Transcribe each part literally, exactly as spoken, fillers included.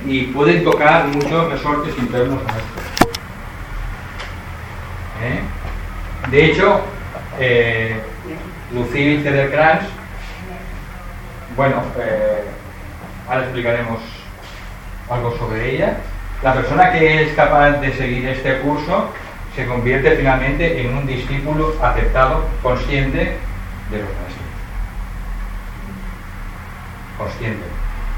y pueden tocar muchos resortes internos nuestros. ¿Eh? De hecho, eh, Lucille Cederkrans, bueno, eh, ahora explicaremos algo sobre ella. La persona que es capaz de seguir este curso se convierte finalmente en un discípulo aceptado, consciente de los maestros. Consciente.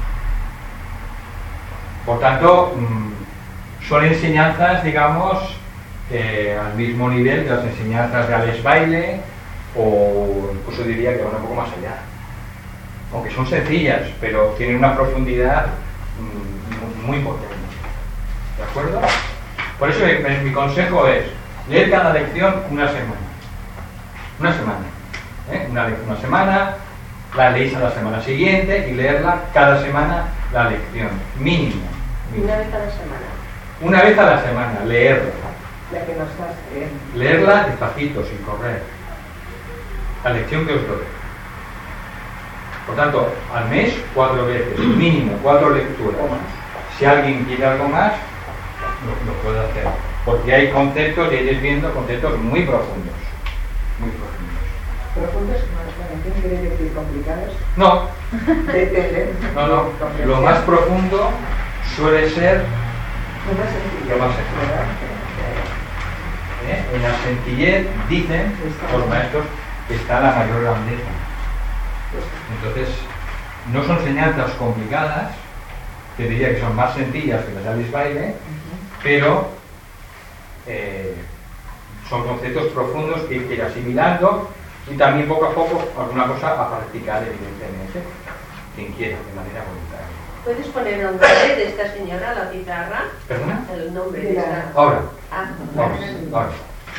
Por tanto, son enseñanzas, digamos, eh, al mismo nivel de las enseñanzas de Alex Bailey, o incluso diría que van un poco más allá. Aunque son sencillas, pero tienen una profundidad mmm, muy potente. ¿De acuerdo? Por eso mi, mi consejo es leer cada lección una semana. Una semana. ¿eh? Una, una semana, la leéis a la semana siguiente y leerla cada semana la lección. Mínimo. mínimo. Una vez a la semana. Una vez a la semana, leerla. La que nos estás leyendo. Leerla despacito, sin correr. La lección que os doy. Por tanto, al mes, cuatro veces, mínimo, cuatro lecturas. Si alguien quiere algo más, lo, lo puede hacer. Porque hay conceptos, y iréis viendo conceptos muy profundos. Muy profundos. ¿Profundos? ¿Quién quiere decir complicados? No. Depende. No, no. Lo más profundo suele ser lo más sencillo. Lo más sencillo. ¿Eh? En la sencillez dicen los maestros que está la mayor grandeza. Entonces, no son enseñanzas complicadas, que diría que son más sencillas que las de Alice Bailey, uh-huh. pero eh, son conceptos profundos que hay que ir asimilando y también poco a poco alguna cosa a practicar, evidentemente, quien quiera, de manera voluntaria. ¿Puedes poner el nombre de esta señora, la pizarra? ¿Perdona? El nombre de esta... Ahora. Ah, ahora. ahora.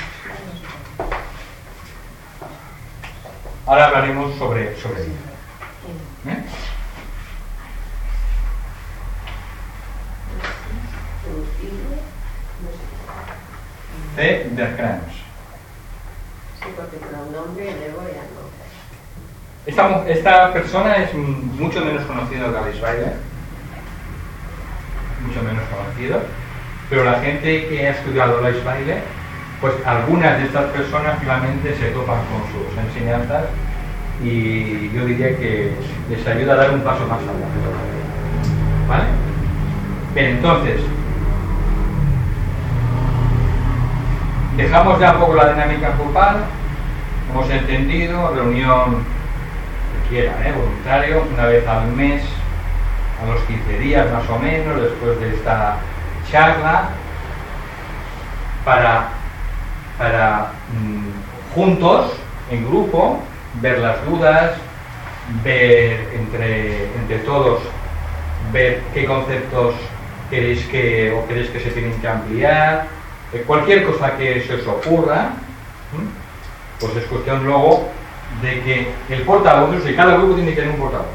Ahora hablaremos sobre, sobre ella. ¿Eh? Cederkrans. Sí, porque con un nombre y luego ya no. Esta, esta persona es mucho menos conocido que Alice Bailey. Mucho menos conocido. Pero la gente que ha estudiado Alice Bailey, pues algunas de estas personas finalmente se topan con sus enseñanzas y yo diría que les ayuda a dar un paso más allá. ¿Vale? Bien, entonces dejamos ya un poco la dinámica grupal. Hemos entendido, reunión que quiera, ¿eh? voluntario, una vez al mes, a los quince días más o menos, después de esta charla, para para mmm, juntos, en grupo, ver las dudas, ver entre, entre todos, ver qué conceptos queréis que, o queréis que se tienen que ampliar, eh, cualquier cosa que se os ocurra, ¿m? pues es cuestión luego de que el portavoz, o sea, cada grupo tiene que tener un portavoz,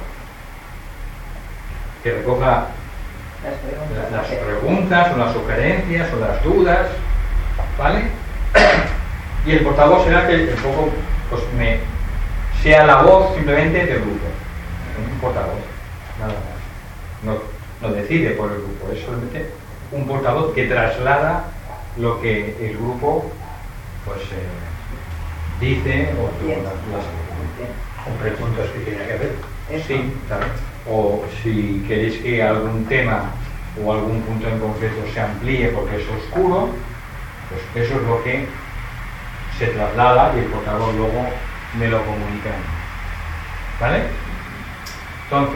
que recoja las preguntas, las preguntas o las sugerencias o las dudas, ¿vale? Y el portavoz será que un poco pues me sea la voz simplemente del grupo, un portavoz, nada más. No, no decide por el grupo, es solamente un portavoz que traslada lo que el grupo pues eh, dice o las, las con preguntas que tiene que ver. Sí, claro. O si queréis que algún tema o algún punto en concreto se amplíe porque es oscuro, pues eso es lo que se traslada y el portavoz luego me lo comunica. ¿Vale? Entonces,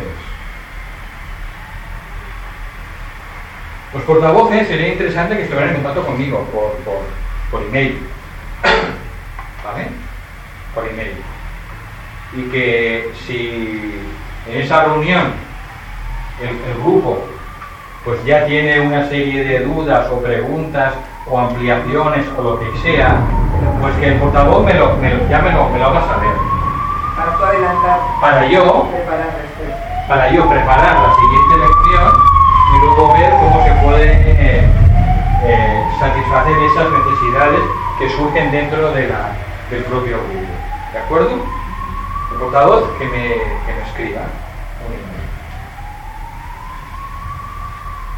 los portavoces sería interesante que estuvieran en contacto conmigo por, por, por email. ¿Vale? Por email. Y que si en esa reunión el, el grupo pues ya tiene una serie de dudas o preguntas o ampliaciones o lo que sea, pues que el portavoz me lo, me lo, ya me lo, me lo haga saber. Para tú adelantar. Para yo, preparar después. para yo preparar la siguiente lección y luego ver cómo se puede eh, eh, satisfacer esas necesidades que surgen dentro de la, del propio grupo. ¿De acuerdo? El portavoz que me, que me escriba.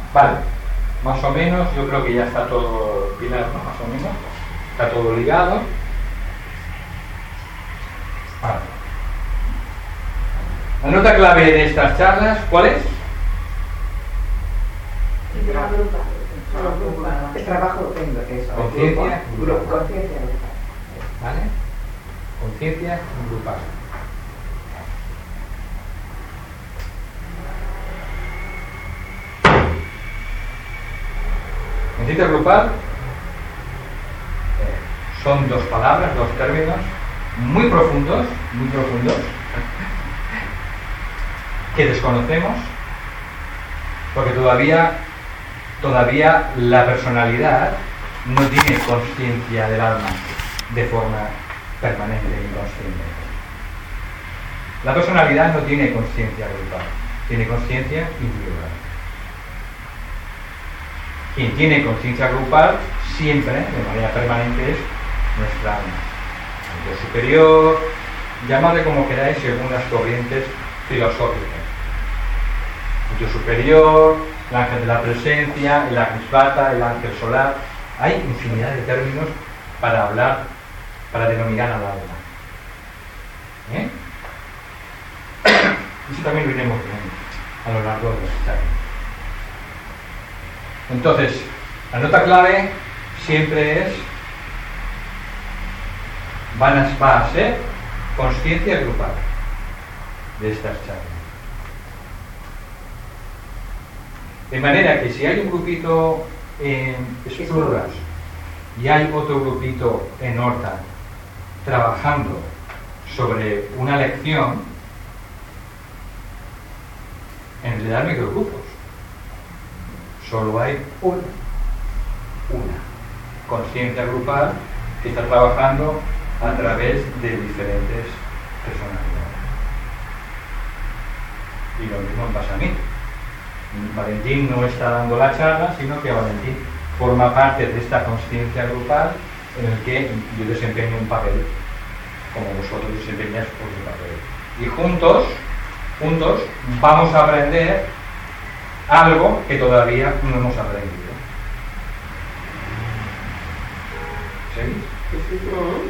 Vale, más o menos, yo creo que ya está todo Pilar, ¿no? Más o menos, está todo ligado. Vale. La nota clave de estas charlas, ¿cuál es? El trabajo grupal. El trabajo en eso. Conciencia Grupo. Conciencia grupal. ¿Vale? Conciencia grupal. Conciencia grupal eh, son dos palabras, dos términos muy profundos, muy profundos, que desconocemos, porque todavía, todavía la personalidad no tiene conciencia del alma de forma permanente e inconsciente. La personalidad no tiene conciencia grupal, tiene conciencia individual. Quien tiene conciencia grupal siempre, de manera permanente, es nuestra alma. El yo superior, llamadle como queráis según las corrientes filosóficas. El yo superior, el ángel de la presencia, el Agnisvata, el ángel solar. Hay infinidad de términos para hablar, para denominar al alma. ¿Eh? Eso también lo iremos viendo a lo largo de los charlas. Entonces, la nota clave siempre es, van a, va a ser consciencia grupal de estas charlas. De manera que si hay un grupito en Exploras y hay otro grupito en Horta trabajando sobre una lección, en realidad no hay dos grupos, solo hay una, una conciencia grupal que está trabajando a través de diferentes personalidades. Y lo mismo pasa a mí. Valentín no está dando la charla, sino que Valentín forma parte de esta conciencia grupal en el que yo desempeño un papel, como vosotros desempeñáis otro papel. Y juntos, juntos vamos a aprender algo que todavía no hemos aprendido. ¿Seguís?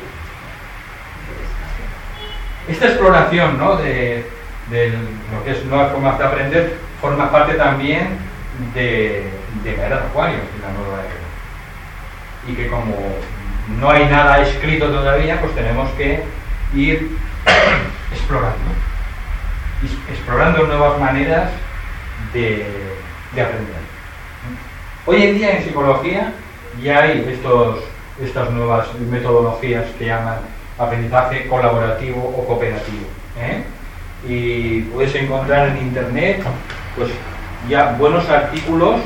Esta exploración, ¿no?, de, de lo que es nuevas formas de aprender forma parte también de, de la era de Acuario, de la nueva era. Y que como no hay nada escrito todavía, pues tenemos que ir explorando, explorando nuevas maneras de, de aprender. Hoy en día en psicología ya hay estos, estas nuevas metodologías que llaman aprendizaje colaborativo o cooperativo, ¿eh? Y puedes encontrar en internet pues ya buenos artículos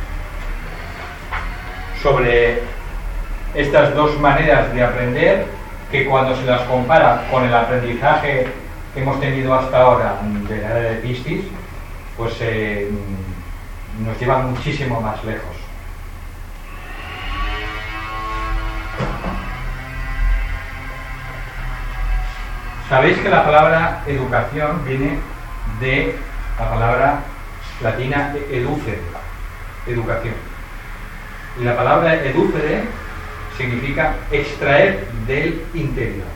sobre estas dos maneras de aprender, que cuando se las compara con el aprendizaje que hemos tenido hasta ahora de la era de Piscis, pues eh, nos lleva muchísimo más lejos. Sabéis que la palabra educación viene de la palabra latina educere, educación. Y la palabra educere significa extraer del interior.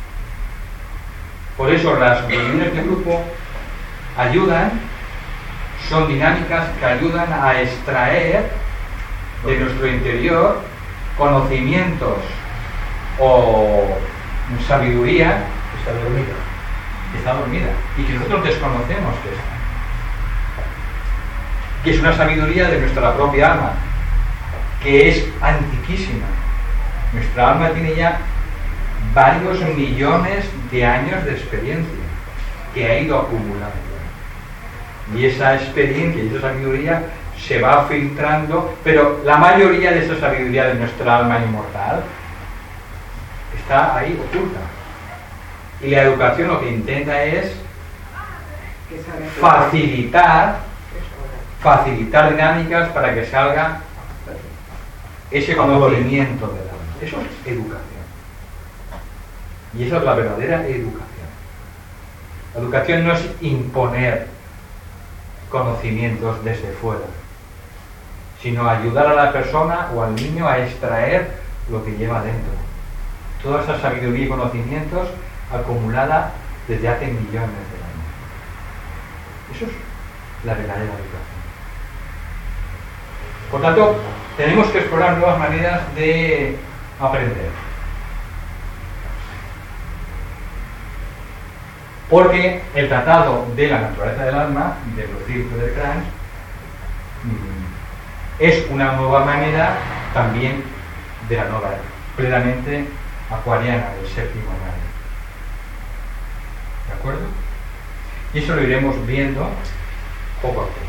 Por eso las reuniones de grupo ayudan, son dinámicas que ayudan a extraer de nuestro interior conocimientos o sabiduría que está dormida, que está dormida y que nosotros desconocemos que está. Que es una sabiduría de nuestra propia alma, que es antiquísima. Nuestra alma tiene ya varios millones de años de experiencia que ha ido acumulando. Y esa experiencia y esa sabiduría se va filtrando, pero la mayoría de esa sabiduría de nuestra alma inmortal está ahí oculta. Y la educación lo que intenta es facilitar, facilitar dinámicas para que salga ese conocimiento del alma. Eso es educación. Y esa es la verdadera educación. La educación no es imponer conocimientos desde fuera. sino ayudar a la persona o al niño a extraer lo que lleva dentro. Toda esa sabiduría y conocimientos acumulada desde hace millones de años. Eso es la verdadera educación. Por tanto, tenemos que explorar nuevas maneras de aprender. Porque el tratado de la naturaleza del alma, de Lucille Cranch, es una nueva manera también de la nueva era, plenamente acuariana, del séptimo rayo. ¿De acuerdo? Y eso lo iremos viendo poco a poco.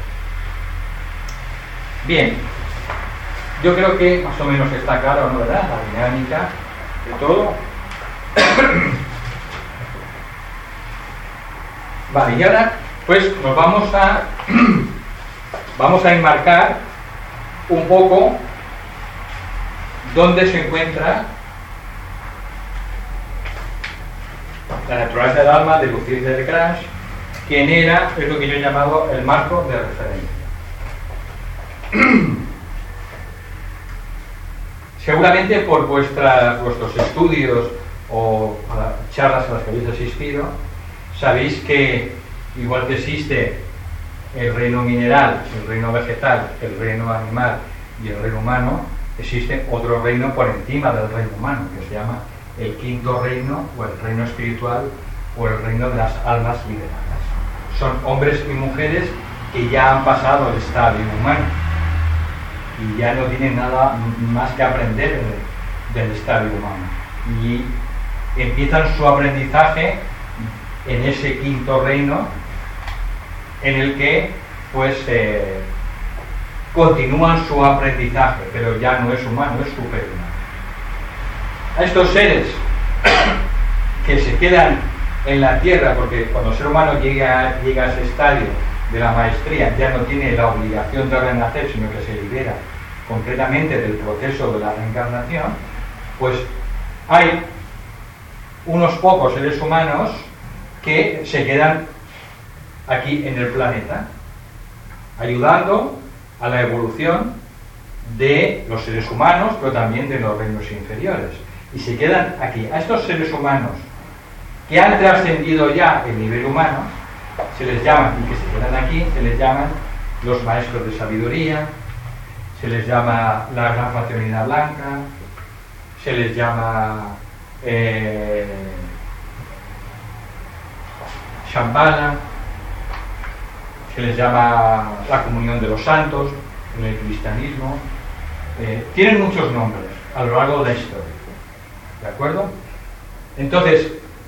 Bien, yo creo que más o menos está claro, ¿no, verdad? La dinámica de todo. Vale, y ahora pues nos vamos a vamos a enmarcar un poco dónde se encuentra la naturaleza del alma de Lucille Cranch, quién era, es lo que yo he llamado el marco de referencia. Seguramente por vuestras, vuestros estudios o charlas a las que habéis asistido, sabéis que igual que existe el reino mineral, el reino vegetal, el reino animal y el reino humano, existe otro reino por encima del reino humano, que se llama el quinto reino, o el reino espiritual, o el reino de las almas liberadas. Son hombres y mujeres que ya han pasado el estadio humano y ya no tienen nada más que aprender del estadio humano, y empiezan su aprendizaje en ese quinto reino, en el que pues eh, continúan su aprendizaje, pero ya no es humano, es superhumano. A estos seres que se quedan en la tierra, porque cuando el ser humano llega, llega a ese estadio de la maestría, ya no tiene la obligación de renacer, sino que se libera concretamente del proceso de la reencarnación, pues hay unos pocos seres humanos que se quedan aquí en el planeta, ayudando a la evolución de los seres humanos, pero también de los reinos inferiores. Y se quedan aquí. A estos seres humanos que han trascendido ya el nivel humano, se les llaman, y que se quedan aquí, se les llaman los maestros de sabiduría, se les llama la gran fraternidad blanca, se les llama eh, Shambhala, se les llama la comunión de los santos en el cristianismo. Eh, tienen muchos nombres a lo largo de la historia, ¿de acuerdo? Entonces,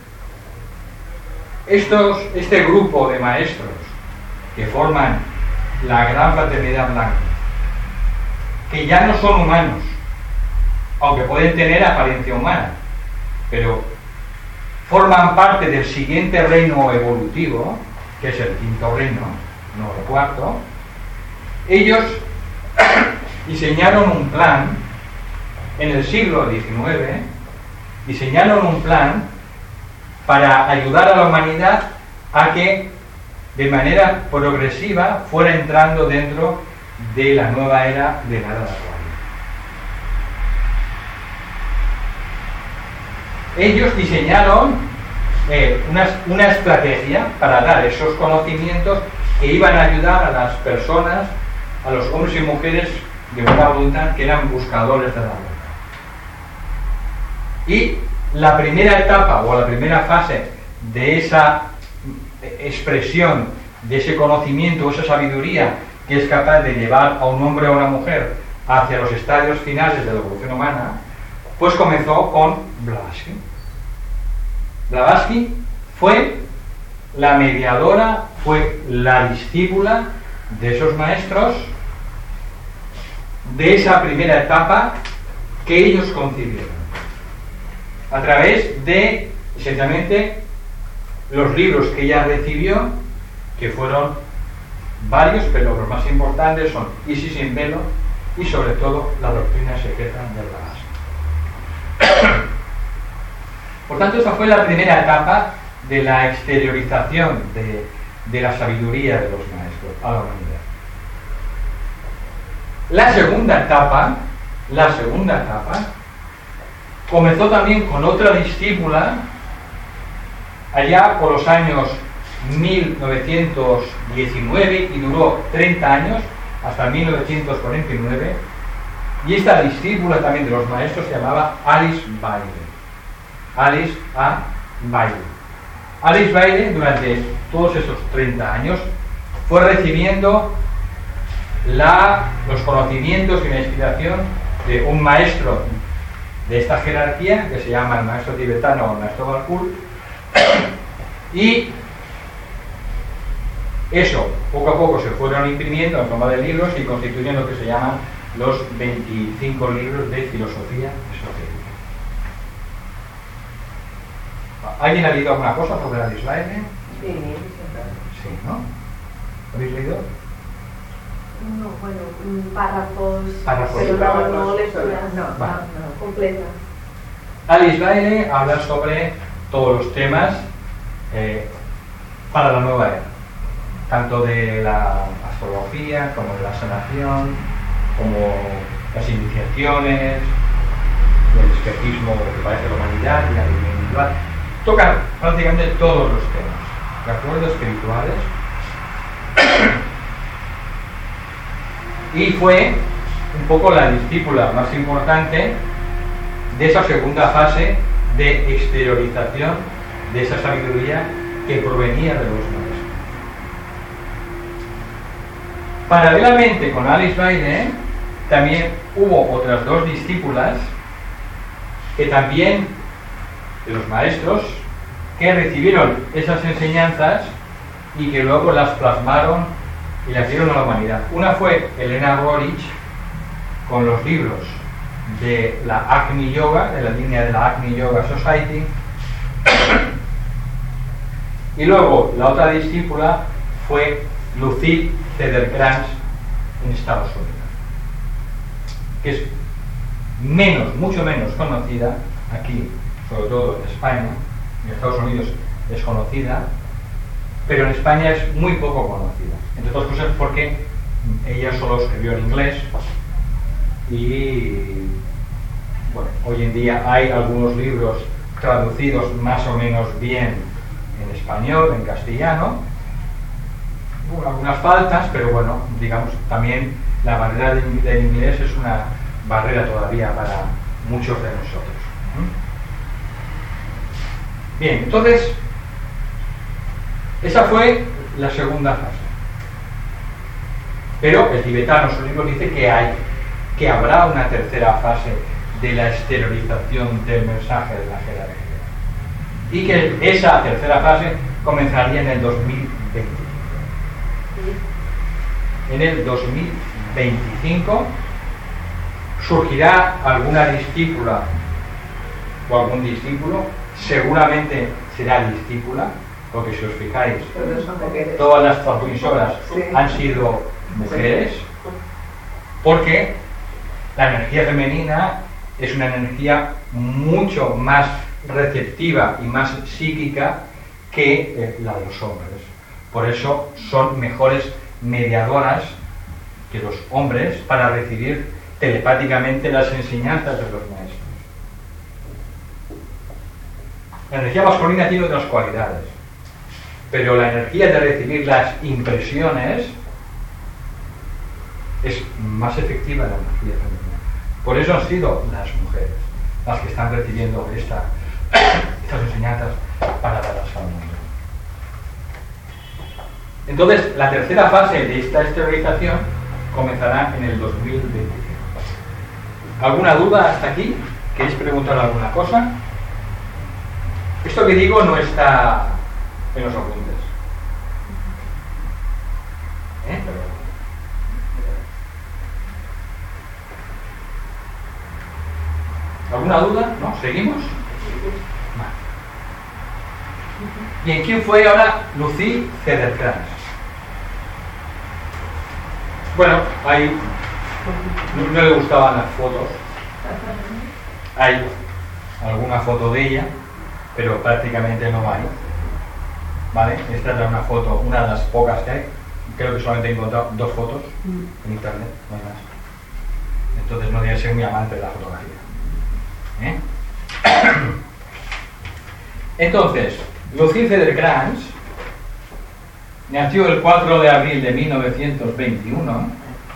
estos, este grupo de maestros que forman la gran fraternidad blanca, que ya no son humanos, aunque pueden tener apariencia humana, pero forman parte del siguiente reino evolutivo, que es el quinto reino, no el cuarto. Ellos diseñaron un plan en el siglo diecinueve, diseñaron un plan para ayudar a la humanidad a que de manera progresiva fuera entrando dentro de la nueva era de la era de Acuario. Ellos diseñaron eh, una, una estrategia para dar esos conocimientos que iban a ayudar a las personas, a los hombres y mujeres de buena voluntad que eran buscadores de la verdad. Y la primera etapa o la primera fase de esa expresión, de ese conocimiento o esa sabiduría que es capaz de llevar a un hombre o a una mujer hacia los estadios finales de la evolución humana, pues comenzó con Blavatsky. Blavatsky fue la mediadora, fue la discípula de esos maestros de esa primera etapa que ellos concibieron a través de, esencialmente, los libros que ella recibió, que fueron varios, pero los más importantes son Isis sin velo y sobre todo la doctrina secreta de Blavatsky. Por tanto, esa fue la primera etapa de la exteriorización de, de la sabiduría de los maestros a la humanidad. La segunda etapa, la segunda etapa, comenzó también con otra discípula, allá por los años mil novecientos diecinueve y duró treinta años, hasta mil novecientos cuarenta y nueve, y esta discípula también de los maestros se llamaba Alice Bailey. Alice A. Bailey. Alice Bailey durante todos esos treinta años fue recibiendo la, los conocimientos y la inspiración de un maestro de esta jerarquía que se llama el maestro tibetano o el maestro Balkul, y eso poco a poco se fueron imprimiendo en forma de libros y constituyen lo que se llaman los veinticinco libros de filosofía esotérica. ¿Alguien ha leído alguna cosa sobre Alice Bailey? Sí, Sí, ¿no? ¿Habéis leído? No, bueno, mm, párrafos, Párrafos. pero no, Párrafos, no lecturas no, no, vale. no, completas. Alice Bailey habla sobre todos los temas eh, para la nueva era, tanto de la astrología como de la sanación, como las iniciaciones, el espejismo que parece la humanidad y la vida individual. Toca prácticamente todos los temas, ¿de acuerdo? Espirituales. Y fue un poco la discípula más importante de esa segunda fase de exteriorización de esa sabiduría que provenía de los maestros. Paralelamente con Alice Bailey, también hubo otras dos discípulas que también, de los maestros, que recibieron esas enseñanzas y que luego las plasmaron y las dieron a la humanidad. Una fue Elena Rorich, con los libros de la Agni Yoga, de la línea de la Agni Yoga Society, y luego la otra discípula fue Lucille Cederkrans en Estados Unidos, que es menos, mucho menos conocida aquí, sobre todo en España. En Estados Unidos es conocida, pero en España es muy poco conocida, entre otras cosas porque ella solo escribió en inglés y bueno, hoy en día hay algunos libros traducidos más o menos bien en español, en castellano, bueno, algunas faltas, pero bueno, digamos, también la barrera del, del inglés es una barrera todavía para muchos de nosotros. Bien, entonces esa fue la segunda fase. Pero el tibetano en su libro dice que hay, que habrá una tercera fase de la exteriorización del mensaje de la jerarquía. Y que esa tercera fase comenzaría en el dos mil veinticinco. En el dos mil veinticinco surgirá alguna discípula o algún discípulo, seguramente será discípula, porque si os fijáis, todas las transmisoras sí. han sido mujeres, porque la energía femenina es una energía mucho más receptiva y más psíquica que eh, la de los hombres. Por eso son mejores mediadoras que los hombres para recibir telepáticamente las enseñanzas de los maestros. La energía masculina tiene otras cualidades, pero la energía de recibir las impresiones es más efectiva de la energía femenina. Por eso han sido las mujeres las que están recibiendo esta, estas enseñanzas para darlas al mundo. Entonces, la tercera fase de esta exteriorización comenzará en el dos mil veinticinco. ¿Alguna duda hasta aquí? ¿Queréis preguntar alguna cosa? Esto que digo no está en los apuntes. ¿Eh? ¿Alguna duda? ¿No? ¿Seguimos? Vale. Bien, ¿quién fue ahora Lucille Cederkrans? Bueno, hay, no, no le gustaban las fotos. Hay alguna foto de ella, pero prácticamente no hay. ¿Vale? Esta es una foto, una de las pocas que hay. Creo que solamente he encontrado dos fotos en internet, no hay más. entonces no debe ser muy amante de la fotografía. ¿Eh? Entonces, Lucifer Grant nació el cuatro de abril de mil novecientos veintiuno.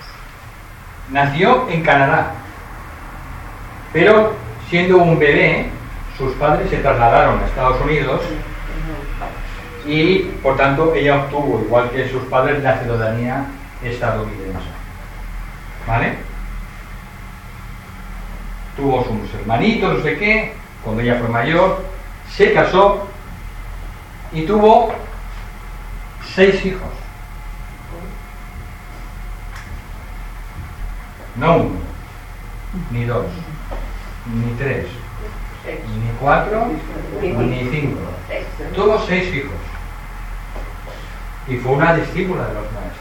Nació en Canadá, pero siendo un bebé, sus padres se trasladaron a Estados Unidos y, por tanto, ella obtuvo, igual que sus padres, la ciudadanía estadounidense. ¿Vale? Tuvo sus hermanitos, no sé qué, cuando ella fue mayor, se casó y tuvo seis hijos. No uno, ni dos, ni tres, ni cuatro, ni cinco. Tuvo seis hijos. Y fue una discípula de los maestros.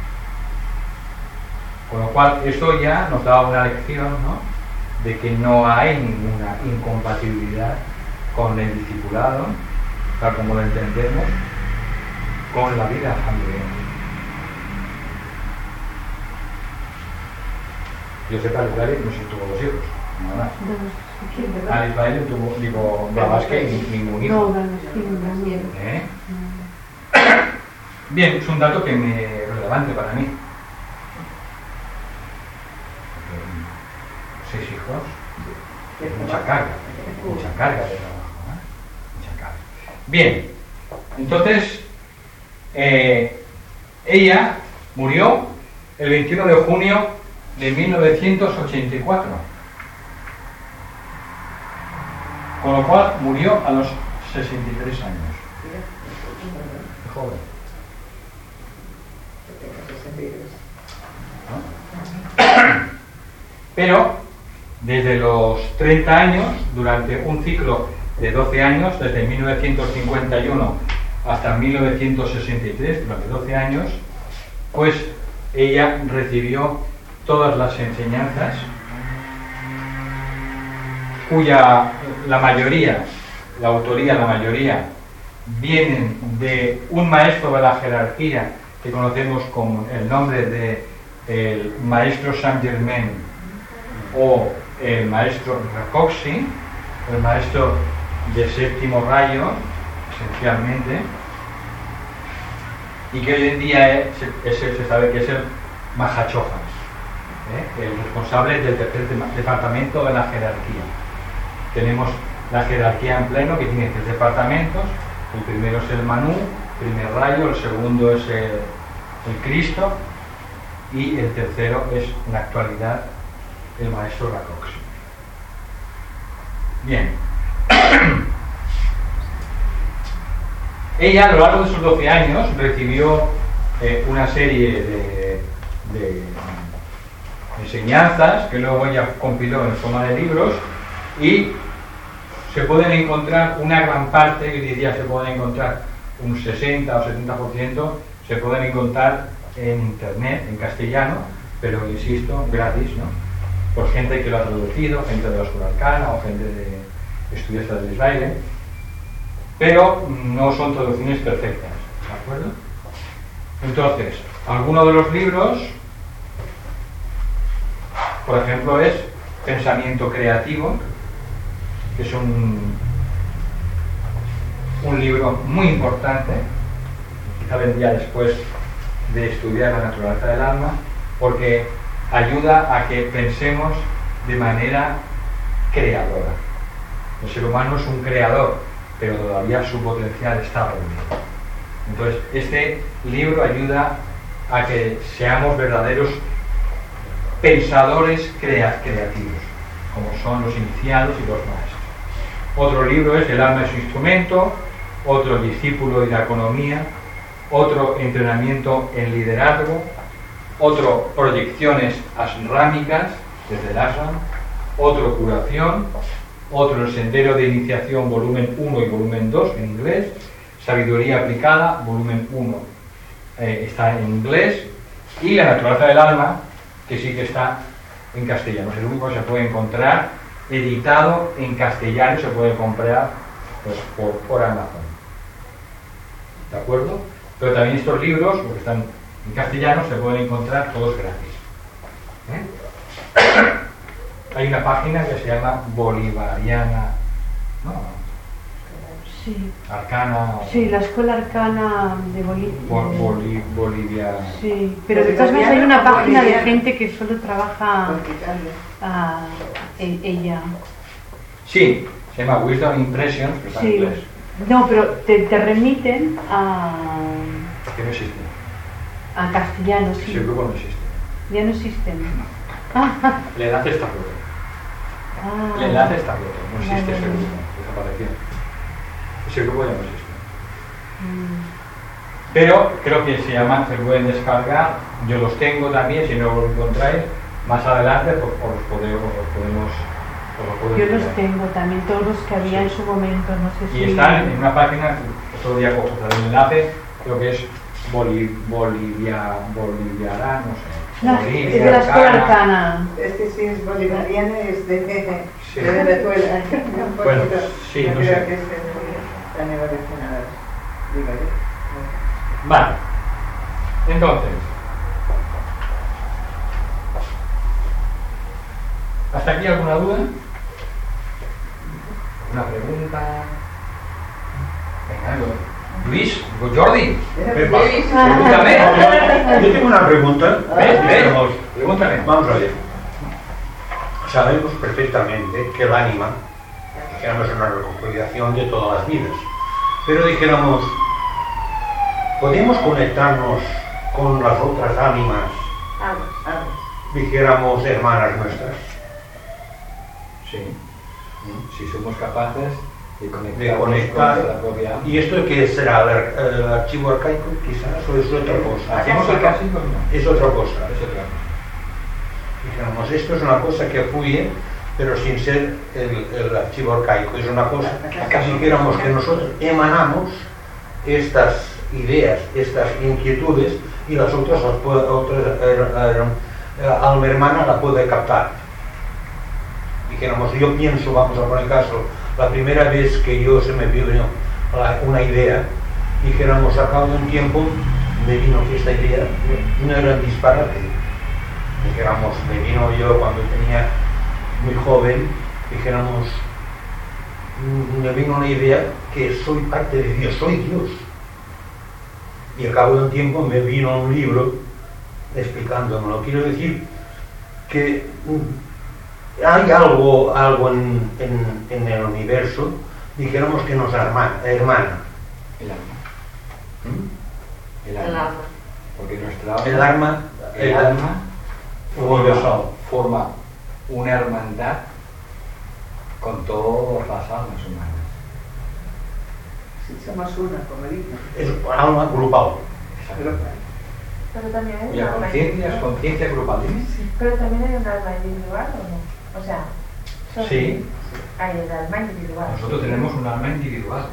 Con lo cual, esto ya nos da una lección, ¿no?, de que no hay ninguna incompatibilidad con el discipulado, tal como lo entendemos, con la vida familiar. Yo sé que Alice Bailey no se tuvo dos hijos, nada más. Alice Bailey tuvo, digo, Blavatsky, ningún hijo. ¿Eh? Bien, es un dato que me es relevante para mí. Seis hijos, mucha carga, mucha carga de trabajo, ¿eh? Mucha carga. Bien, entonces, eh, ella murió el veintiuno de junio de mil novecientos ochenta y cuatro, con lo cual murió a los sesenta y tres años. Joven. ¿No? Pero desde los treinta años, durante un ciclo de doce años, desde mil novecientos cincuenta y uno hasta mil novecientos sesenta y tres, durante doce años, pues ella recibió todas las enseñanzas, cuya la mayoría, la autoría, la mayoría, vienen de un maestro de la jerarquía que conocemos con el nombre de el maestro Saint Germain o el maestro Rakoczy, el maestro de séptimo rayo, esencialmente, y que hoy en día es, es, se sabe que es el Mahachohan, ¿eh? el responsable del tercer departamento de la jerarquía. Tenemos la jerarquía en pleno, que tiene tres departamentos. El primero es el Manu, primer rayo, el segundo es el, el Cristo, y el tercero es, en la actualidad, el maestro Rakoczy. Bien. Ella, a lo largo de sus doce años, recibió eh, una serie de, de enseñanzas que luego ella compiló en forma de libros, y se pueden encontrar una gran parte, yo diría se pueden encontrar un sesenta o setenta por ciento, se pueden encontrar en internet, en castellano, pero insisto, gratis, ¿no?, por gente que lo ha traducido, gente de la Escuela Arcana o gente de estudiantes de Israel, pero no son traducciones perfectas, ¿de acuerdo? Entonces, algunos de los libros, por ejemplo, es Pensamiento Creativo, que es un, un libro muy importante, quizá vendría después de estudiar la naturaleza del alma, porque ayuda a que pensemos de manera creadora. El ser humano es un creador, pero todavía su potencial está reunido. Entonces, este libro ayuda a que seamos verdaderos pensadores crea- creativos, como son los iniciados y los maestros. Otro libro es El alma y su instrumento, otro Discípulo y la economía, otro Entrenamiento en liderazgo, otro Proyecciones ashrámicas desde el ashram, otro Curación, otro El sendero de iniciación volumen uno y volumen dos en inglés, Sabiduría aplicada volumen uno eh, está en inglés, y La naturaleza del alma, que sí que está en castellano. Es el único que se puede encontrar editado en castellano, se puede comprar pues, por, por Amazon. ¿De acuerdo? Pero también estos libros, porque están en castellano, se pueden encontrar todos gratis. ¿Eh? hay una página que se llama Bolivariana, ¿no? Sí. Arcana. Sí, la escuela arcana de Bolivia. Bol- Boli- Bolivia. Sí, pero de todas maneras hay una página de gente que solo trabaja a, e- ella. Sí, se llama Wisdom Impressions, pero está en Sí. inglés. No, pero te, te remiten a, Que no existe. a castellano, Ese sí. grupo no existe. Ya no existen. Ah, El enlace está roto. ah. El enlace está roto. No existe Vale, ese vale. grupo. Desapareció. Ese grupo ya no existe. Mm. Pero creo que se llaman, se pueden descargar. Yo los tengo también, si no los encontráis. Más adelante pues, os los podemos, os los podemos os los puedo Yo los enviar. tengo también, todos los que había Sí. en su momento, no sé si... Y están en una página, otro día cojo el enlace, creo que es Boli, Bolivia, Boliviana, no sé. No, Bolivia, es de la escuela Arcana. arcana. Este sí es bolivariano, es de, Sí. de Venezuela. Un Bueno, poquito, sí, yo no creo sé. que es de la nueva regional. Digo yo. Vale. Entonces, ¿hasta aquí alguna duda? ¿Una pregunta? Venga, algo. Luis, Jordi, Pepa. pregúntame. Yo tengo una pregunta. ¿Ves? ¿Ves? Digamos, Pregúntame. vamos a ver. Sabemos perfectamente que el ánima, dijéramos, es una recopilación de todas las vidas. Pero dijéramos, ¿podemos conectarnos con las otras ánimas, Vamos, vamos. dijéramos, hermanas nuestras? Sí. Si somos capaces de conectar, De conectar. con la propia. ¿Y esto qué será? ¿El, ar- el archivo arcaico quizás? ¿O es otra cosa? ¿Hacemos el clásico? No. Es otra cosa. Es otra cosa. Dijéramos, esto es una cosa que fluye, pero sin ser el, el archivo arcaico. Es una cosa que dijéramos que nosotros emanamos estas ideas, estas inquietudes, y las otras, las puede, otras eh, eh, alma hermana la puede captar. Dijéramos, yo pienso, vamos a poner caso, la primera vez que yo se me vino la- una idea, dijéramos, a cabo de un tiempo me vino que esta idea no era disparate. Dijéramos, me vino yo cuando tenía muy joven, dijéramos, mm, me vino una idea que soy parte de Dios, soy Dios. Y al cabo de un tiempo me vino un libro explicándomelo. Quiero decir que mm, hay algo, algo en, en, en el universo, dijéramos, que nos hermana. hermana. El alma. ¿Mm? El El alma. alma. Porque nuestra alma, El alma, el el alma universal. forma, forma una hermandad con todas las almas humanas. Si somos una, como dicen. Es alma grupal. Pero, Pero también hay un Cuya alma conciencia es individual. conciencia grupal. Dime. Pero también hay un alma individual, ¿o no? O sea, solo Sí. hay el alma individual. Nosotros tenemos un alma individual.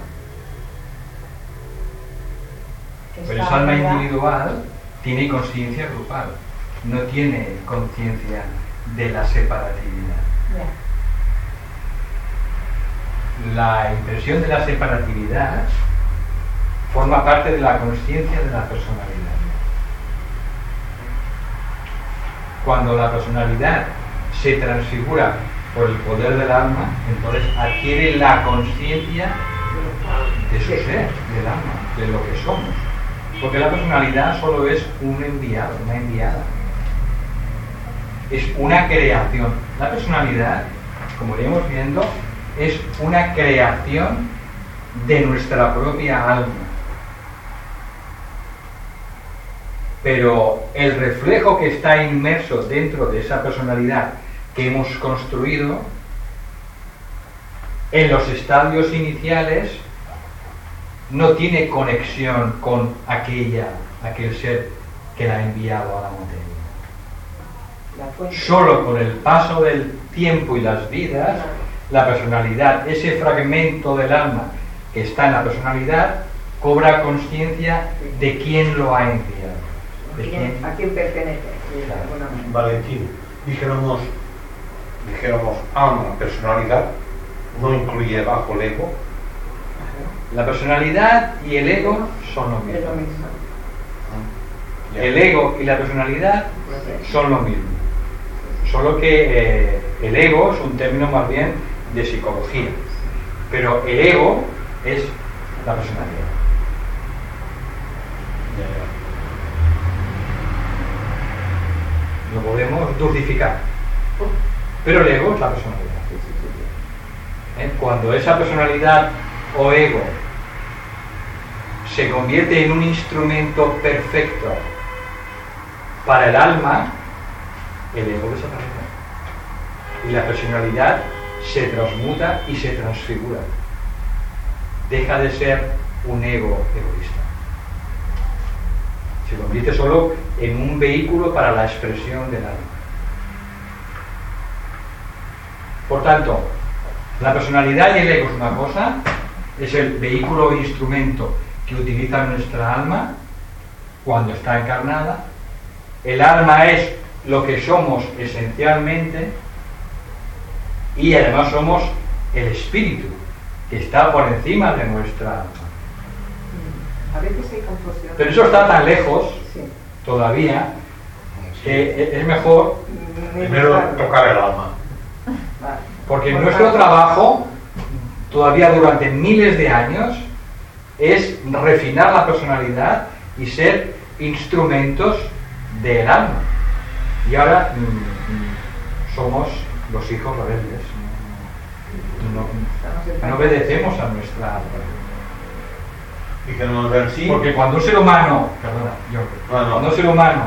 que Pero está esa alma unida. individual tiene conciencia grupal. No tiene conciencia de la separatividad. Ya. La impresión de la separatividad forma parte de la conciencia de la personalidad. Cuando la personalidad se transfigura por el poder del alma, entonces adquiere la conciencia de su ser, del alma, de lo que somos. Porque la personalidad solo es un enviado, una enviada. Es una creación. La personalidad, como iremos viendo, es una creación de nuestra propia alma. Pero el reflejo que está inmerso dentro de esa personalidad que hemos construido, en los estadios iniciales, no tiene conexión con aquella, aquel ser que la ha enviado a la materia. la fuente. Solo con el paso del tiempo y las vidas, la personalidad, ese fragmento del alma que está en la personalidad, cobra conciencia de quién lo ha enviado. ¿A De quién, quién, a quién pertenece? De Claro. alguna manera. Valentín, dijéramos, dijéramos alma, personalidad, no incluye bajo el ego. la personalidad y el ego son lo Es mismo. lo mismo. Ya. El ego y la personalidad son lo mismo. Solo que eh, el ego es un término más bien de psicología, pero el ego es la personalidad. Lo podemos dulcificar, pero el ego es la personalidad. ¿Eh? Cuando esa personalidad o ego se convierte en un instrumento perfecto para el alma, el ego desaparece y la personalidad se transmuta y se transfigura. Deja de ser un ego egoísta. Se convierte solo en un vehículo para la expresión del alma. Por tanto, la personalidad y el ego es una cosa, es el vehículo o instrumento que utiliza nuestra alma cuando está encarnada. El alma es lo que somos esencialmente y además somos el espíritu que está por encima de nuestra alma. A veces hay confusión. Pero eso está tan lejos Sí. todavía que es mejor, Primero tocar el alma. Vale. porque Por nuestro tanto, trabajo todavía durante miles de años es refinar la personalidad y ser instrumentos del alma. Y ahora mm, mm, somos los hijos rebeldes. No, estamos en no obedecemos a nuestra alma. Y que nos ven sí. Porque cuando un ser humano, perdona, yo, No, no. cuando un ser humano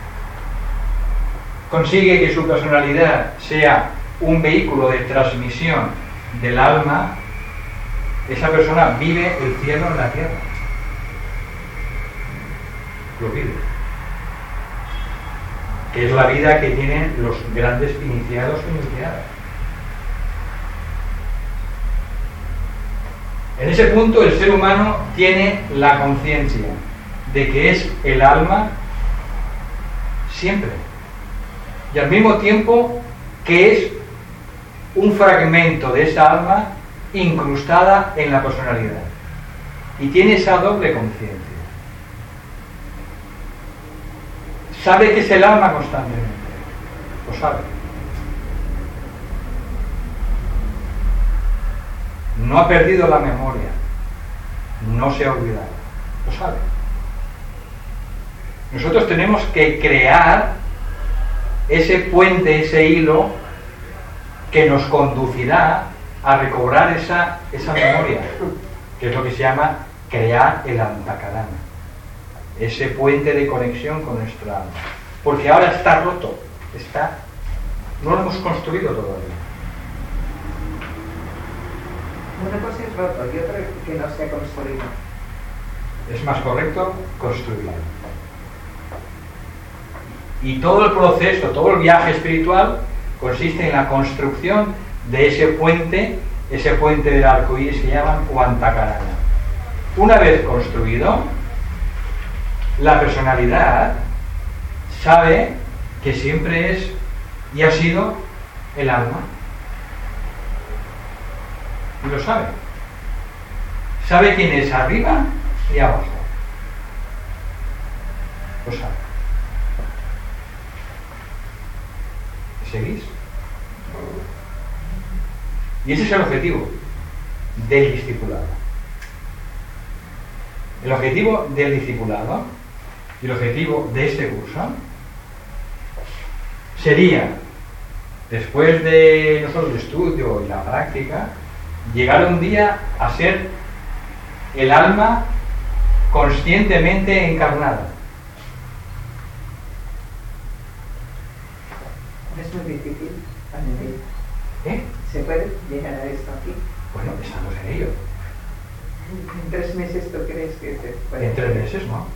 consigue que su personalidad sea un vehículo de transmisión del alma, esa persona vive el cielo en la tierra. Lo vive. Que es la vida que tienen los grandes iniciados o iniciadas. En ese punto el ser humano tiene la conciencia de que es el alma siempre. Y al mismo tiempo que es un fragmento de esa alma incrustada en la personalidad. Y tiene esa doble conciencia. Sabe que es el alma constantemente. Lo sabe. No ha perdido la memoria. No se ha olvidado. Lo sabe. Nosotros tenemos que crear ese puente, ese hilo que nos conducirá a recobrar esa, esa memoria, que es lo que se llama crear el antakarana, ese puente de conexión con nuestra alma, porque ahora está roto, está, no lo hemos construido todavía. Una cosa es roto y otra que no se ha construido. Es más correcto construirlo. Y todo el proceso, todo el viaje espiritual consiste en la construcción de ese puente, ese puente del arco iris que llaman Antakarana. Una vez construido, la personalidad sabe que siempre es y ha sido el alma. Y lo sabe. Sabe quién es arriba y abajo. Lo sabe. ¿Seguís? Y ese es el objetivo del discipulado. El objetivo del discipulado y el objetivo de este curso sería, después de no solo el estudio y la práctica, llegar un día a ser el alma conscientemente encarnada. Es muy difícil añadir. ¿Eh? ¿Se puede llegar a esto aquí? Bueno, estamos en ello. ¿En tres meses tú crees que se puede? En tres meses, ¿no?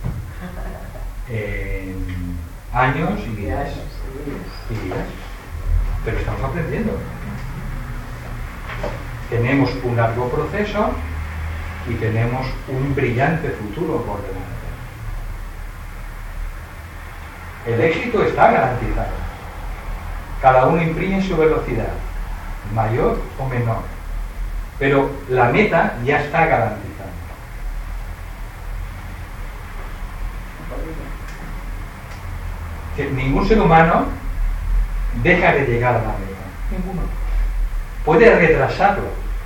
En años y días. Y días. Pero estamos aprendiendo. Tenemos un largo proceso y tenemos un brillante futuro por delante. El éxito está garantizado. Cada uno imprime su velocidad, mayor o menor. Pero la meta ya está garantizada. Que ningún ser humano deja de llegar a la meta? Ninguno. Puede retrasarlo,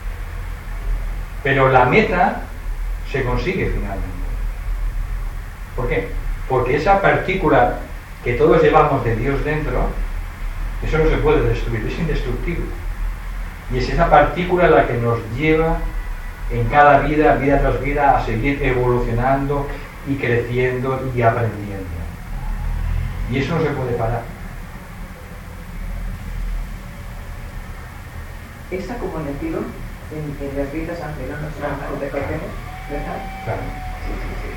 pero la meta se consigue finalmente. ¿Por qué? Porque esa partícula que todos llevamos de Dios dentro, eso no se puede destruir, es indestructible. Y es esa partícula la que nos lleva en cada vida, vida tras vida, a seguir evolucionando y creciendo y aprendiendo. Y eso no se puede parar. Es acumulativo en, en las vidas aunque no nos lo recordemos, ¿verdad? Claro. Sí, sí,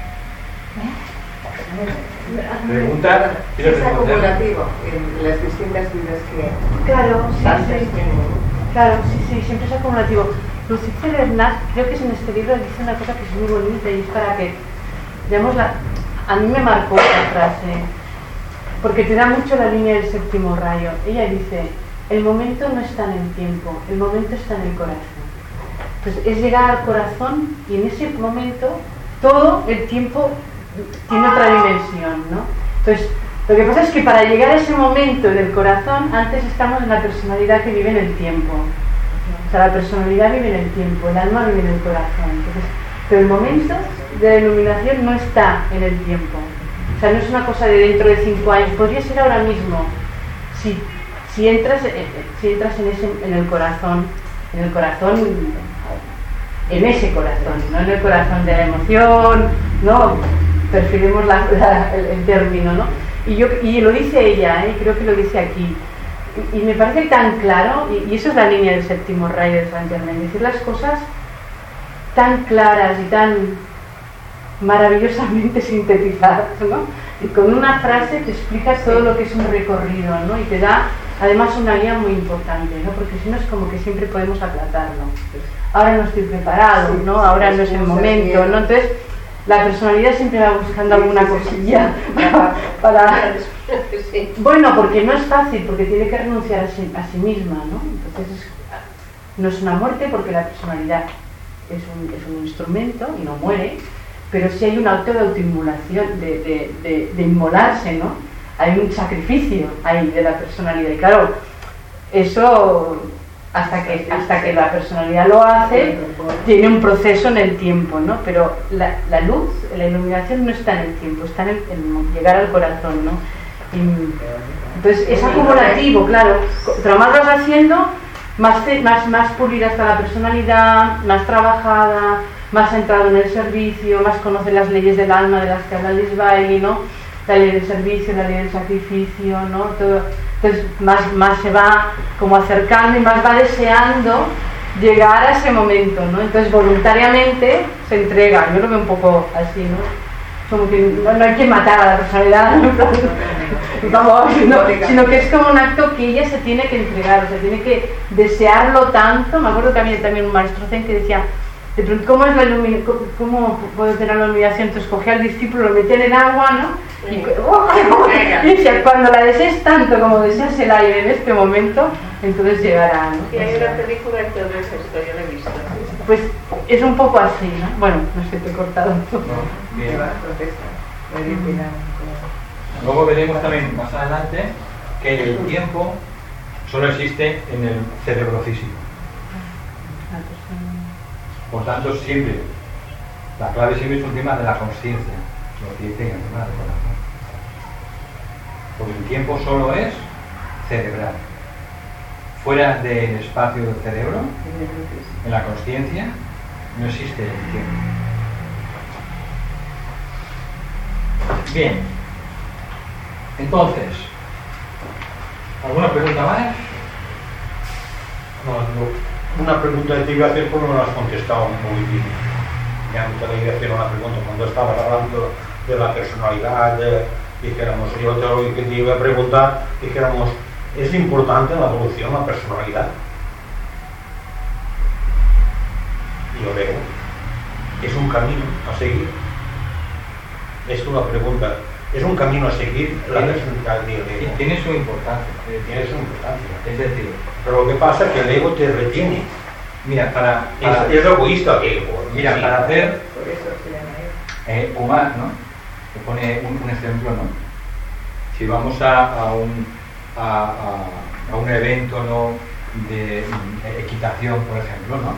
sí. Preguntar, quiero Es responder. acumulativo en las distintas vidas que Claro, sí, antes sí. tenemos. Claro, sí, sí, siempre es acumulativo. Lucifer Bernat, creo que es en este libro, dice una cosa que es muy bonita y es para que, digamos, la, a mí me marcó esta frase, porque te da mucho la línea del séptimo rayo. Ella dice, el momento no está en el tiempo, el momento está en el corazón. Entonces es llegar al corazón y en ese momento todo el tiempo tiene otra dimensión, ¿no? Entonces, lo que pasa es que para llegar a ese momento del corazón, antes estamos en la personalidad que vive en el tiempo. O sea, la personalidad vive en el tiempo, el alma vive en el corazón. Entonces, pero el momento de la iluminación no está en el tiempo. O sea, no es una cosa de dentro de cinco años, podría ser ahora mismo. Si, si, entras, si entras en, ese, en el corazón, en el corazón, en ese corazón, no en el corazón de la emoción, no, preferimos la, la, el, el término, ¿no? Y, yo, y lo dice ella, ¿eh? Creo que lo dice aquí. Y, y me parece tan claro, y, y eso es la línea del séptimo rayo de Saint Germain, decir las cosas tan claras y tan maravillosamente sintetizadas, ¿no? Y con una frase te explica todo lo que es un recorrido, ¿no? Y te da además una guía muy importante, ¿no? Porque si no es como que siempre podemos aplatarlo. Ahora no estoy preparado, ¿no? Ahora no es el momento, ¿no? Entonces la personalidad siempre va buscando alguna cosilla para, para... Bueno, porque no es fácil, porque tiene que renunciar a sí, a sí misma, ¿no? Entonces es, no es una muerte porque la personalidad es un, es un instrumento y no muere, pero sí hay un acto de autoinmolación, de, de, de, de inmolarse, ¿no? Hay un sacrificio ahí de la personalidad y claro, eso hasta que, hasta que la personalidad lo hace tiene un proceso en el tiempo, ¿no? Pero la, la luz, la iluminación no está en el tiempo, está en, el, en llegar al corazón, ¿no? Y, entonces es acumulativo, claro, pero más vas haciendo, más, más, más pulida está la personalidad, más trabajada, más centrado en el servicio, más conoce las leyes del alma de las que habla Alice Bailey, ¿no? La ley del servicio, la ley del sacrificio, ¿no? Todo, entonces más, más se va como acercando y más va deseando llegar a ese momento, ¿no? Entonces voluntariamente se entrega, yo lo veo un poco así, ¿no? Como que no, no hay que matar a la personalidad, ¿no? Vamos, no, sino que es como un acto que ella se tiene que entregar, o sea, tiene que desearlo tanto. Me acuerdo que había también un maestro zen que decía, de pronto, ¿cómo es la iluminación? ¿Cómo puede tener la iluminación? Entonces cogía al discípulo, lo metía en el agua, ¿no? Y, ¡oh! Y decía, cuando la desees tanto como deseas el aire en este momento, entonces llegará, ¿no? Y hay una película que todo es esto, yo la he visto. Pues es un poco así, ¿no? Bueno, no sé, te he cortado. No, bien. Mm. Luego veremos también más adelante que el tiempo solo existe en el cerebro físico. Por tanto, siempre, la clave siempre es un tema de la conciencia, lo que dice en el tema del corazón. Porque el tiempo solo es cerebral. Fuera del espacio del cerebro, en la conciencia, no existe el tiempo. Bien. Entonces, ¿alguna pregunta más? No, no. Una pregunta que te iba a hacer, pues no me la has contestado muy bien. Ya no te iba a hacer una pregunta. Cuando estabas hablando de la personalidad, de, dijéramos, yo te lo que te iba a preguntar, dijéramos, ¿es importante en la evolución la personalidad? Y yo veo, es un camino a seguir. Es una pregunta. Es un camino a seguir la personalidad del ego. Tiene su importancia. Tiene su importancia. Es decir, pero lo que pasa es que el ego te retiene. mira, para, para Es, es egoísta el ego. mira, Sí. para hacer Por eso se llama eso. eh, Omar, ¿no? Que pone un, un ejemplo, ¿no? Si vamos a, a un a, a, a un evento, ¿no?, de equitación, por ejemplo, ¿no?,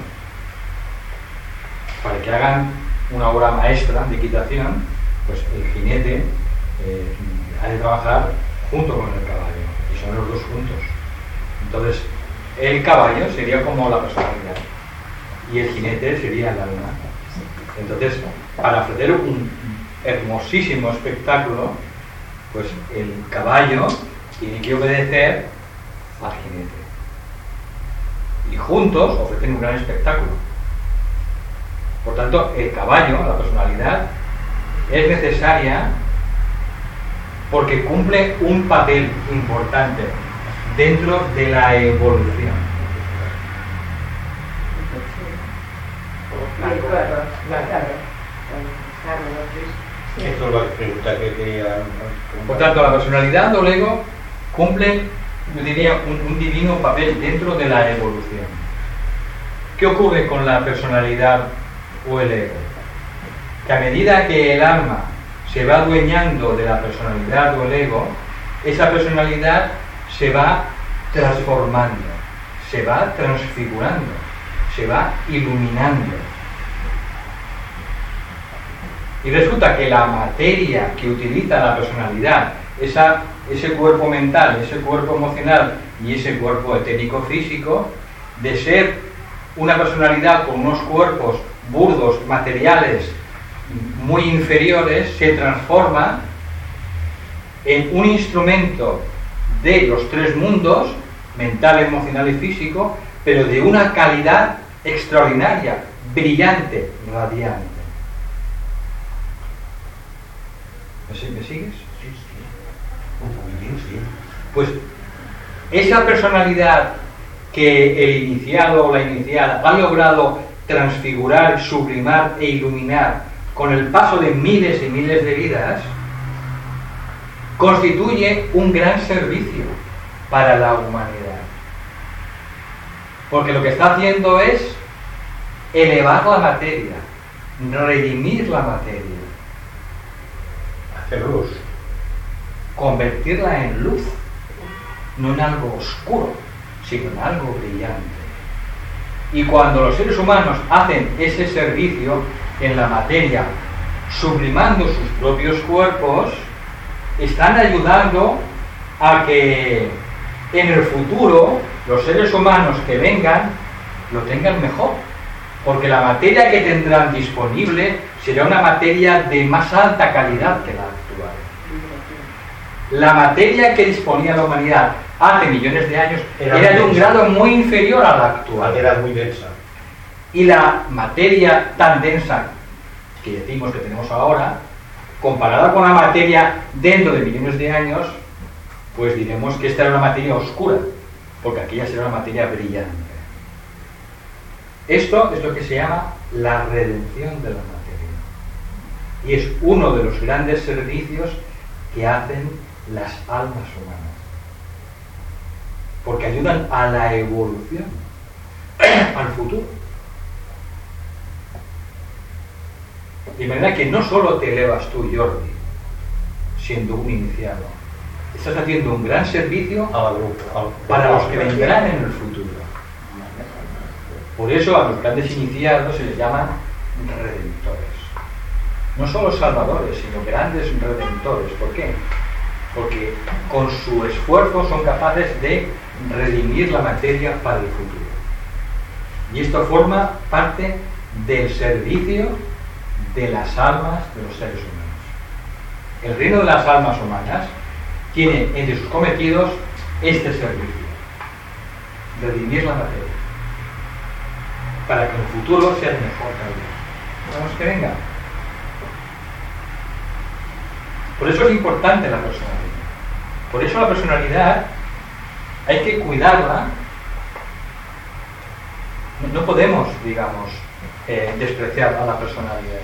para que hagan una obra maestra de equitación, pues el jinete eh, ha de trabajar junto con el caballo, y son los dos juntos. Entonces, el caballo sería como la personalidad y el jinete sería el alma. Entonces, para ofrecer un hermosísimo espectáculo, pues el caballo tiene que obedecer al jinete. Y juntos ofrecen un gran espectáculo. Por tanto, el caballo, la personalidad, es necesaria porque cumple un papel importante dentro de la evolución. Esto es la pregunta que quería. Por tanto, la personalidad o el ego cumple, yo diría, un, un divino papel dentro de la evolución. ¿Qué ocurre con la personalidad o el ego? Que a medida que el alma se va adueñando de la personalidad o el ego, esa personalidad se va transformando, se va transfigurando, se va iluminando. Y resulta que la materia que utiliza la personalidad, esa, ese cuerpo mental, ese cuerpo emocional y ese cuerpo etérico físico, de ser una personalidad con unos cuerpos burdos, materiales, muy inferiores, se transforma en un instrumento de los tres mundos, mental, emocional y físico, pero de una calidad extraordinaria, brillante, radiante. ¿Me sigues? Sí, sí. Un poquitín, sí. Pues esa personalidad que el iniciado o la iniciada ha logrado transfigurar, sublimar e iluminar con el paso de miles y miles de vidas, constituye un gran servicio para la humanidad. Porque lo que está haciendo es elevar la materia, redimir la materia, hacer luz, convertirla en luz, no en algo oscuro, sino en algo brillante. Y cuando los seres humanos hacen ese servicio en la materia, sublimando sus propios cuerpos, están ayudando a que en el futuro los seres humanos que vengan lo tengan mejor, porque la materia que tendrán disponible será una materia de más alta calidad que la actual. La materia que disponía la humanidad hace millones de años era, era de un grado muy inferior a la actual. Era muy densa. Y la materia tan densa que decimos que tenemos ahora, comparada con la materia dentro de millones de años, pues diremos que esta era una materia oscura, porque aquella será una materia brillante. Esto es lo que se llama la redención de la materia. Y es uno de los grandes servicios que hacen las almas humanas. Porque ayudan a la evolución, al futuro. De manera que no solo te elevas tú, Jordi, siendo un iniciado, estás haciendo un gran servicio para los que vendrán en el futuro. Por eso a los grandes iniciados se les llaman redentores. No solo salvadores, sino grandes redentores. ¿Por qué? Porque con su esfuerzo son capaces de redimir la materia para el futuro. Y esto forma parte del servicio de las almas de los seres humanos. El reino de las almas humanas tiene entre sus cometidos este servicio: redimir la materia, para que en el futuro sea mejor todavía. Vamos que venga. Por eso es importante la personalidad. Por eso la personalidad hay que cuidarla. No podemos, digamos, eh, despreciar a la personalidad.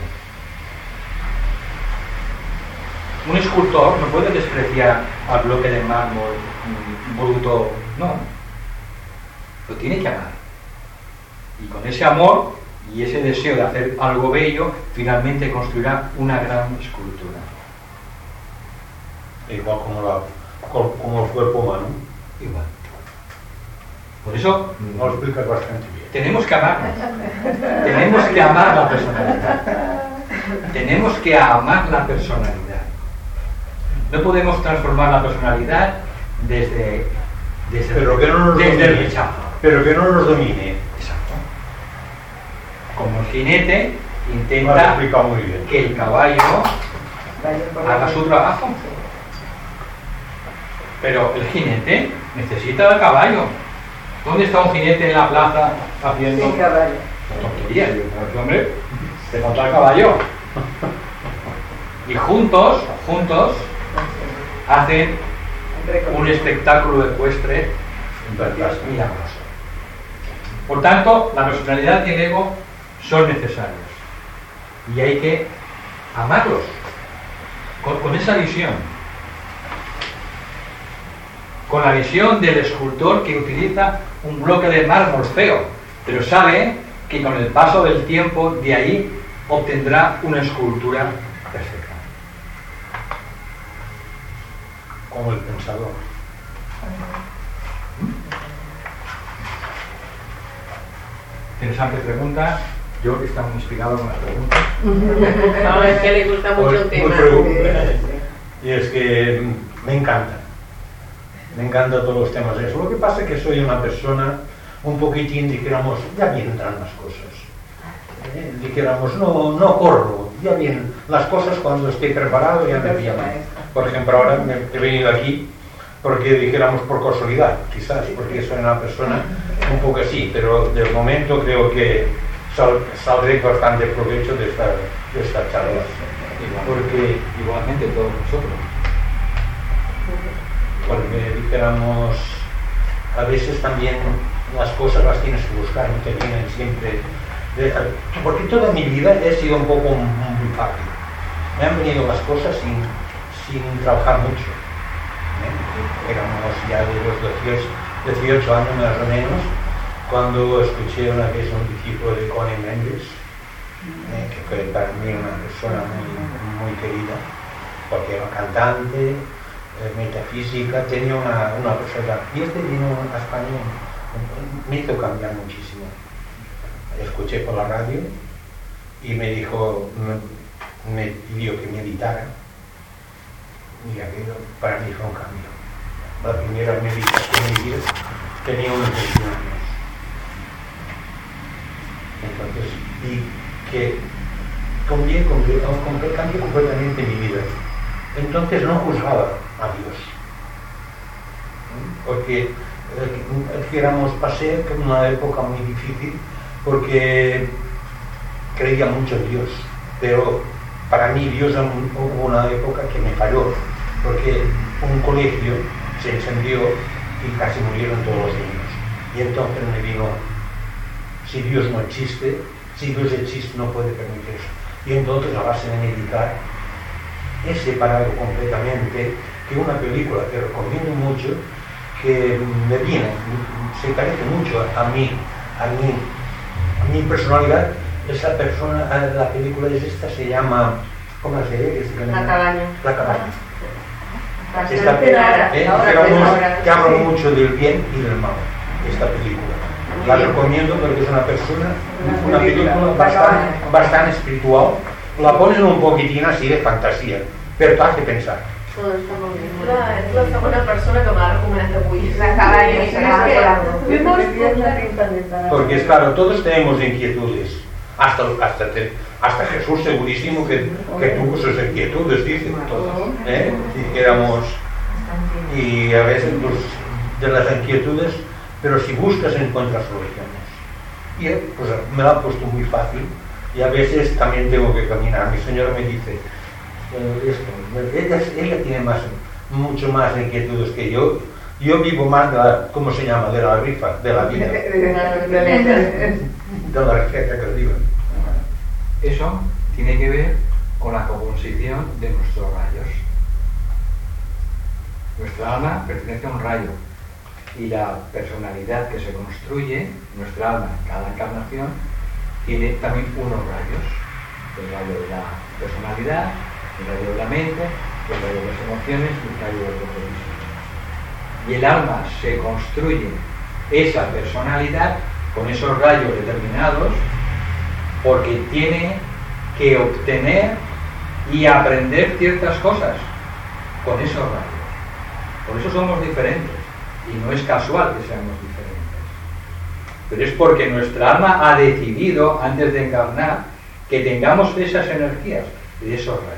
Un escultor no puede despreciar al bloque de mármol bruto, no. Lo tiene que amar. Y con ese amor y ese deseo de hacer algo bello, finalmente construirá una gran escultura. Igual como la, como el cuerpo humano, igual. Por eso No lo explicas bastante bien. tenemos que amarnos. Tenemos que amar la personalidad. Tenemos que amar la personalidad. No podemos transformar la personalidad desde, desde, Pero que no nos desde el domine. rechazo. Pero que no nos domine. Exacto. Como el jinete Lo has intenta explicado muy bien. que el caballo haga su trabajo. Pero el jinete necesita al caballo. ¿Dónde está un jinete en la plaza haciendo Sin caballo. tonterías? Yo digo, hombre, te falta el caballo. Y juntos, juntos, hacen un espectáculo ecuestre milagroso. Por tanto, la personalidad y el ego son necesarios. Y hay que amarlos con, con esa visión. Con la visión del escultor que utiliza un bloque de mármol feo, pero sabe que con el paso del tiempo de ahí obtendrá una escultura perfecta. Como el pensador. Interesante pregunta. Yo que está muy inspirado con las preguntas. No, es que le gusta mucho Muy- el tema. muy pregunta. Y es que mm, me encanta. Me encantan todos los temas de eso. Lo que pasa es que soy una persona un poquitín, dijéramos, ya vendrán las cosas. Eh, dijéramos, no, no corro, ya vienen las cosas cuando esté preparado, ya me pillan. Por ejemplo, ahora me he venido aquí porque dijéramos por casualidad, quizás, porque soy una persona un poco así, pero de momento creo que sal, saldré bastante provecho de esta, de esta charla. Porque Igualmente todos nosotros. porque dijéramos, a veces también las cosas las tienes que buscar, no te vienen siempre de- porque toda mi vida he sido un poco muy fácil, me han venido las cosas sin, sin trabajar mucho, ¿eh? Éramos ya de los dieciocho años más o menos cuando escuché una vez un discípulo de Connie Méndez, ¿eh? Que fue para mí una persona muy, muy querida porque era cantante, metafísica, tenía una, una persona, y este vino a España, me hizo cambiar muchísimo. Escuché por la radio y me dijo, me, me pidió que meditara, y aquello para mí fue un cambio. La primera meditación de mi vida tenía unos veintiún años. Entonces vi que cambié, cambié, cambié, cambié completamente mi vida. Entonces no juzgaba a Dios, porque eh, dijéramos, pasé una época muy difícil porque creía mucho en Dios, pero para mí Dios hubo una época que me falló, porque un colegio se encendió y casi murieron todos los niños, y entonces me vino, si Dios no existe, si Dios existe no puede permitir eso, y entonces a base de meditar he separado completamente que una película que recomiendo mucho, que me viene, se parece mucho a mí, a mí, a mi personalidad, esa persona, la película es esta, se llama, ¿cómo se llama? La cabaña. La cabaña. Bastante Esta, rara. eh, Ahora digamos, ahora, que habla sí. mucho del bien y del mal, esta película. Muy La bien. recomiendo porque es una persona, Una una película película. bastante, bastante espiritual. La ponen un poquitín así de fantasía, pero te hace pensar. Todo está muy bien. muy Clar, bien. és la segona persona que m'ha recomanat avui. La cabaña, Sí, será és que- algo. Jo no es Porque es claro, todos tenemos inquietudes. Hasta, hasta, te- hasta Jesús segurísimo que, que tuvo sus inquietudes, dicen todos. ¿Eh? Dijéramos, y a veces pues, de las inquietudes, pero si buscas encuentras soluciones. Y eh, pues me lo ha puesto muy fácil y a veces también tengo que caminar. Mi señora me dice, eh, esto, ella, ella tiene más, mucho más inquietudes que yo. Yo vivo más de la, ¿cómo se llama? De la rifa, de la vida, de la receta que os digo. Eso tiene que ver con la composición de nuestros rayos. Nuestra alma pertenece a un rayo y la personalidad que se construye, nuestra alma en cada encarnación, tiene también unos rayos. El rayo de la personalidad, el rayo de la mente, el rayo de las emociones y el rayo del compromiso. y el alma se construye esa personalidad con esos rayos determinados porque tiene que obtener y aprender ciertas cosas con esos rayos. Por eso somos diferentes y no es casual que seamos diferentes, pero es porque nuestra alma ha decidido antes de encarnar que tengamos esas energías y esos rayos.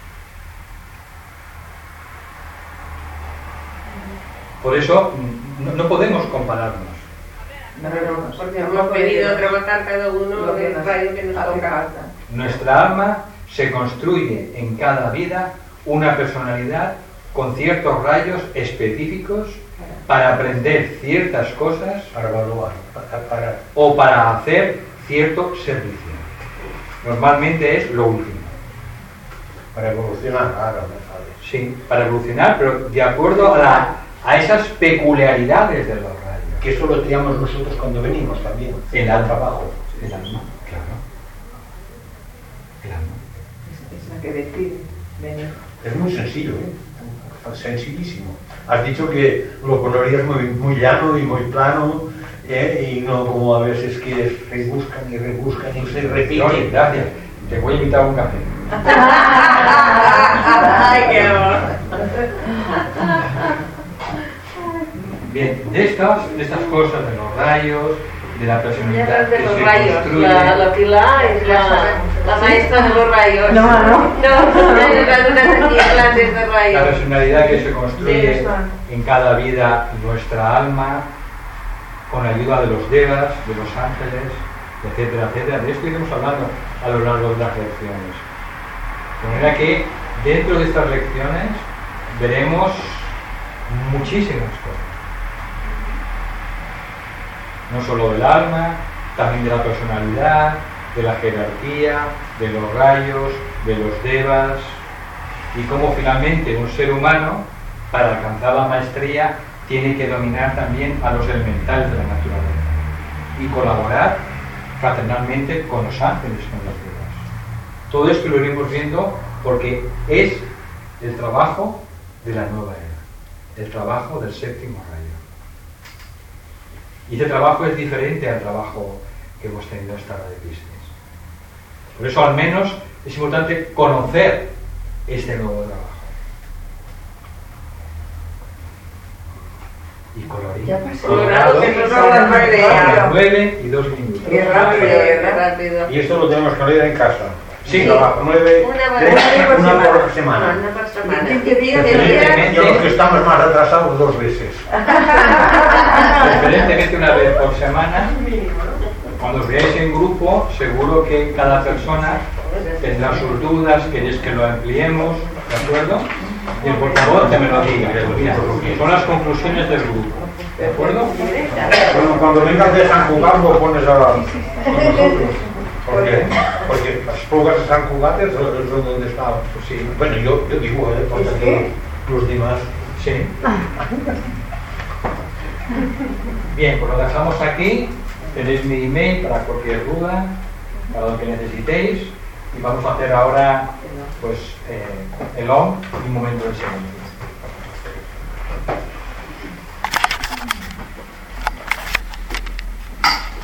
Por eso no, no podemos compararnos. No, no, no, Porque hemos venido a trabajar cada uno lo que el nos rayo que nos hace toca. falta. Nuestra alma se construye en cada vida una personalidad con ciertos rayos específicos para aprender ciertas cosas Para evaluar, para, para o para hacer cierto servicio. Normalmente es lo último. para evolucionar, claro, ¿no sabes? Sí, para evolucionar, pero de acuerdo a, la, a esas peculiaridades de los rayos. Que eso lo teníamos nosotros cuando venimos también. El al alma. trabajo. El alma, claro. El alma. Es, es la que decide venir. Es muy sencillo, ¿eh? Sencillísimo. Has dicho que lo pondrías muy, muy llano y muy plano, ¿eh? Y no como a veces que rebuscan y rebuscan y se Oye, repiten. gracias. Te voy a invitar a un café. Ay, qué amor. Bien, de estas, de estas cosas, de los rayos, de la personalidad De que los se rayos. construye, La, la Pilar es la, la maestra de los rayos. No, no. No, es la luna aquí clases de la rayos. personalidad que se Sí, construye eso. en cada vida nuestra alma, con la ayuda de los devas, de los ángeles, etcétera, etcétera. De esto iremos hablando a lo largo de las lecciones. De manera que dentro de estas lecciones veremos muchísimas cosas. No solo del alma, también de la personalidad, de la jerarquía, de los rayos, de los devas, y cómo finalmente un ser humano, para alcanzar la maestría, tiene que dominar también a los elementales de la naturaleza y colaborar fraternalmente con los ángeles, con los devas. Todo esto lo iremos viendo porque es el trabajo de la nueva era, el trabajo del séptimo rayo. Y ese trabajo es diferente al trabajo que hemos tenido hasta ahora de Piscis. Por eso al menos es importante conocer este nuevo trabajo. Y colorín. Ya pasó. Colorado, que nos vamos a A las pelear. nueve y dos minutos. Qué rápido, Qué ¿verdad? rápido. Y esto lo tenemos que leer en casa. Sí. Trabajo nueve, Una tres, vez una por por semana. semana. Una por semana. ¿Qué día? ¿Qué día? Y a los que estamos más retrasados, dos veces. Preferentemente una vez por semana. Cuando os veáis en grupo, seguro que cada persona tendrá sus dudas, queréis que lo ampliemos, ¿de acuerdo? Y por favor que me lo diga. Mira, son las conclusiones del grupo, ¿de acuerdo? Bueno, cuando vengas de San Cugat lo pones a, a nosotros. ¿Por qué? Porque las pruebas de San Cugat es donde está. Pues sí. Bueno, yo, yo digo, ¿eh? Porque ¿Qué? los demás. Sí. Bien, pues lo dejamos aquí. Tenéis mi email para cualquier duda, para lo que necesitéis. Y vamos a hacer ahora pues eh, el on y un momento de silencio.